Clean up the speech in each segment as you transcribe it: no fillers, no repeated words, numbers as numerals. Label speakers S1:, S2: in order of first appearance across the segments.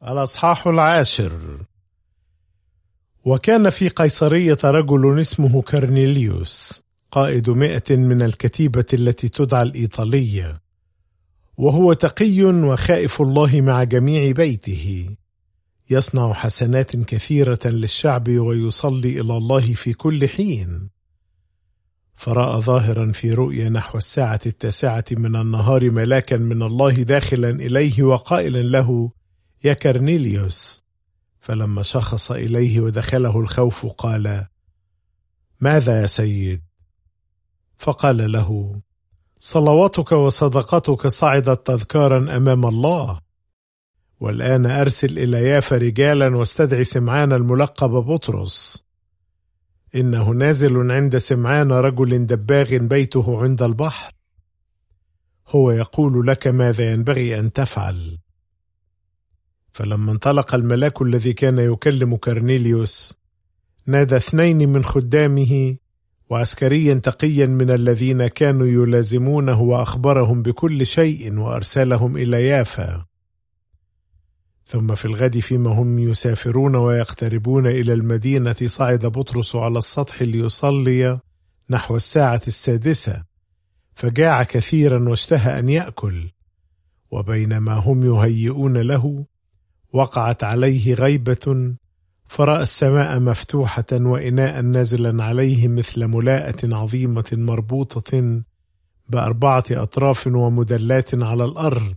S1: الأصحاح 10. وكان في قيصرية رجل اسمه كرنيليوس قائد 100 من الكتيبة التي تدعى الإيطالية، وهو تقي وخائف الله مع جميع بيته، يصنع حسنات كثيرة للشعب ويصلي إلى الله في كل حين. فرأى ظاهرا في رؤيا نحو 9:09 من النهار ملاكا من الله داخلا إليه وقائلا له: يا كرنيليوس. فلما شخص إليه ودخله الخوف قال: ماذا يا سيد؟ فقال له: صلواتك وصدقتك صعدت تذكارا أمام الله، والآن أرسل إلى يافا رجالا واستدعي سمعان الملقب بطرس، إنه نازل عند سمعان رجل دباغ بيته عند البحر، هو يقول لك ماذا ينبغي أن تفعل. فلما انطلق الملاك الذي كان يكلم كرنيليوس نادى 2 من خدامه وعسكريا تقيا من الذين كانوا يلازمونه وأخبرهم بكل شيء وأرسلهم إلى يافا. ثم في الغد فيما هم يسافرون ويقتربون إلى المدينة صعد بطرس على السطح ليصلي نحو 6:00، فجاع كثيرا واشتهى أن يأكل، وبينما هم يهيئون له وقعت عليه غيبة، فرأى السماء مفتوحة وإناء نازلا عليه مثل ملاءة عظيمة مربوطة ب4 أطراف ومدلات على الأرض،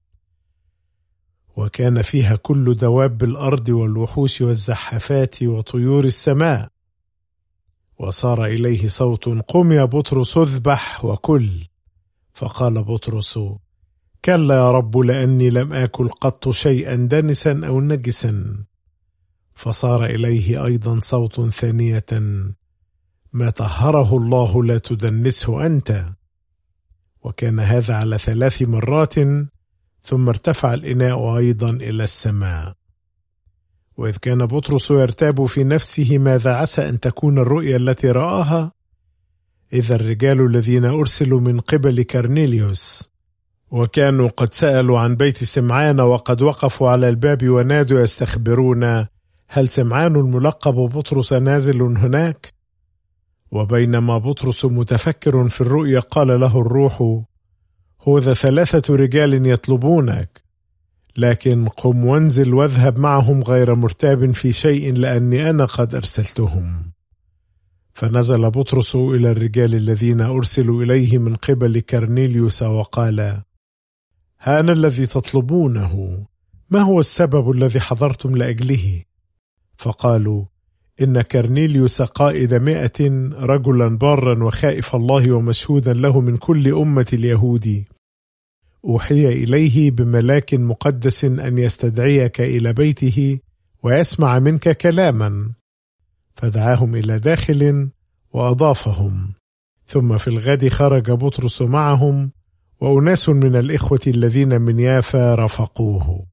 S1: وكان فيها كل دواب الأرض والوحوش والزحافات وطيور السماء. وصار إليه صوت: قم يا بطرس اذبح وكل. فقال بطرس: كلا يا رب، لأني لم آكل قط شيئا دنسا أو نجسا. فصار إليه أيضا صوت ثانية: ما طهره الله لا تدنسه أنت. وكان هذا على 3 مرات، ثم ارتفع الإناء أيضا إلى السماء. وإذ كان بطرس يرتاب في نفسه ماذا عسى أن تكون الرؤيا التي رآها، إذا الرجال الذين أرسلوا من قبل كرنيليوس وكانوا قد سألوا عن بيت سمعان وقد وقفوا على الباب ونادوا يستخبرون: هل سمعان الملقب بطرس نازل هناك؟ وبينما بطرس متفكر في الرؤيا قال له الروح: هذا 3 رجال يطلبونك، لكن قم وانزل واذهب معهم غير مرتاب في شيء، لأني أنا قد أرسلتهم. فنزل بطرس إلى الرجال الذين أرسلوا إليه من قبل كرنيليوس وقال: ها أنا الذي تطلبونه، ما هو السبب الذي حضرتم لأجله؟ فقالوا: إن كرنيليوس قائد 100 رجلا بارا وخائف الله ومشهودا له من كل أمة اليهود، أوحي إليه بملاك مقدس أن يستدعيك إلى بيته ويسمع منك كلاما. فدعاهم إلى داخل وأضافهم. ثم في الغد خرج بطرس معهم، وأناس من الإخوة الذين من يافا رافقوه.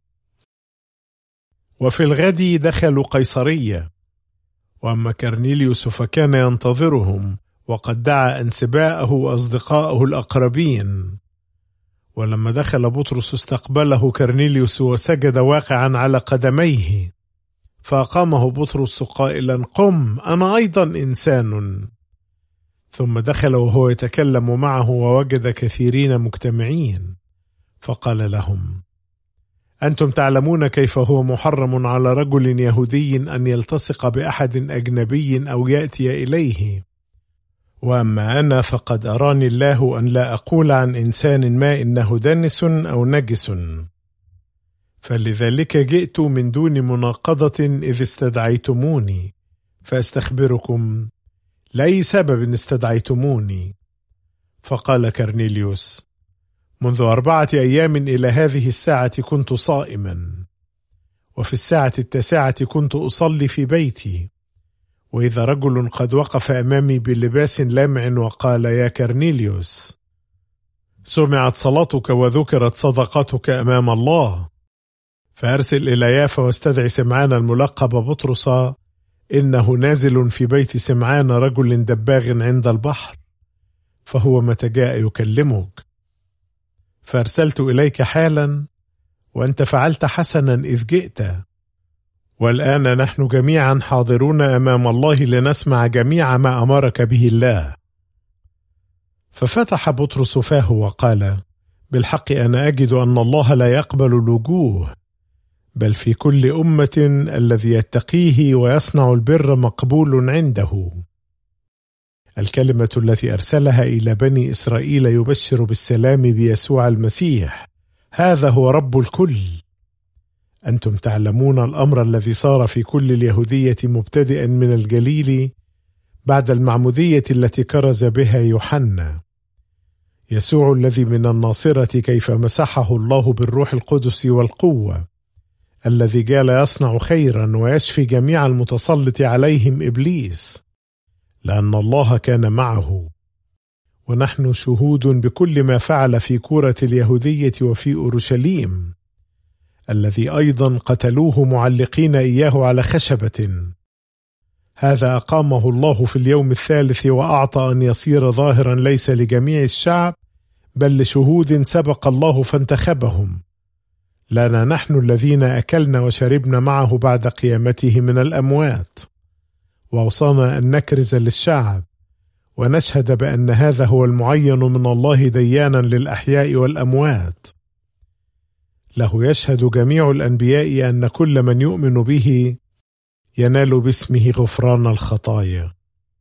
S1: وفي الغد دخلوا قيصرية، وأما كرنيليوس فكان ينتظرهم، وقد دعا أنسباءه وأصدقائه الأقربين. ولما دخل بطرس استقبله كرنيليوس وسجد واقعا على قدميه، فأقامه بطرس قائلا: قم، أنا أيضا إنسان. ثم دخل وهو يتكلم معه ووجد كثيرين مجتمعين، فقال لهم: أنتم تعلمون كيف هو محرم على رجل يهودي أن يلتصق بأحد أجنبي أو يأتي إليه، وأما أنا فقد أراني الله أن لا أقول عن إنسان ما إنه دنس أو نجس، فلذلك جئت من دون مناقضة إذ استدعيتموني، فأستخبركم لأي سبب استدعيتموني. فقال كرنيليوس: منذ 4 أيام إلى هذه الساعة كنت صائما، وفي 9:09 كنت أصلي في بيتي، وإذا رجل قد وقف أمامي بلباس لامع وقال: يا كرنيليوس، سمعت صلاتك وذكرت صدقتك أمام الله، فأرسل إلى يافا واستدعي سمعان الملقب بطرس، إنه نازل في بيت سمعان رجل دباغ عند البحر، فهو متى جاء يكلمك. فأرسلت إليك حالا، وأنت فعلت حسنا إذ جئت، والآن نحن جميعا حاضرون أمام الله لنسمع جميع ما أمرك به الله. ففتح بطرس فاه وقال: بالحق أنا أجد أن الله لا يقبل الوجوه، بل في كل أمة الذي يتقيه ويصنع البر مقبول عنده. الكلمة التي أرسلها إلى بني إسرائيل يبشر بالسلام بيسوع المسيح، هذا هو رب الكل. أنتم تعلمون الأمر الذي صار في كل اليهودية مبتدئا من الجليل بعد المعمودية التي كرز بها يوحنا، يسوع الذي من الناصرة، كيف مسحه الله بالروح القدس والقوة، الذي جال يصنع خيرا ويشفي جميع المتسلط عليهم إبليس، لأن الله كان معه. ونحن شهود بكل ما فعل في كورة اليهودية وفي أورشليم، الذي أيضا قتلوه معلقين إياه على خشبة. هذا أقامه الله في اليوم الثالث، وأعطى أن يصير ظاهرا ليس لجميع الشعب بل لشهود سبق الله فانتخبهم، لنا نحن الذين أكلنا وشربنا معه بعد قيامته من الأموات. وأوصانا أن نكرز للشعب ونشهد بأن هذا هو المعين من الله ديانا للأحياء والأموات. له يشهد جميع الأنبياء أن كل من يؤمن به ينال باسمه غفران الخطايا.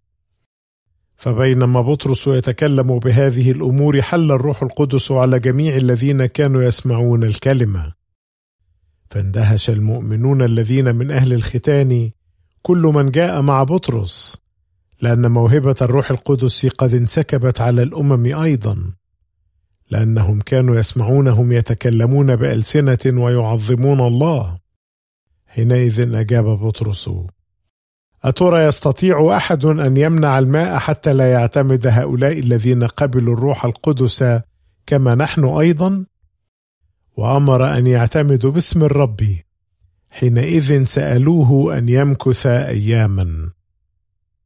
S1: فبينما بطرس يتكلم بهذه الأمور، حل الروح القدس على جميع الذين كانوا يسمعون الكلمة، فاندهش المؤمنون الذين من أهل الختان كل من جاء مع بطرس، لأن موهبة الروح القدس قد انسكبت على الأمم أيضا، لأنهم كانوا يسمعونهم يتكلمون بألسنة ويعظمون الله. حينئذ أجاب بطرس: أترى يستطيع أحد أن يمنع الماء حتى لا يعتمد هؤلاء الذين قبلوا الروح القدس كما نحن أيضا؟ وأمر أن يعتمدوا باسم الرب. حينئذ سألوه أن يمكث أياما.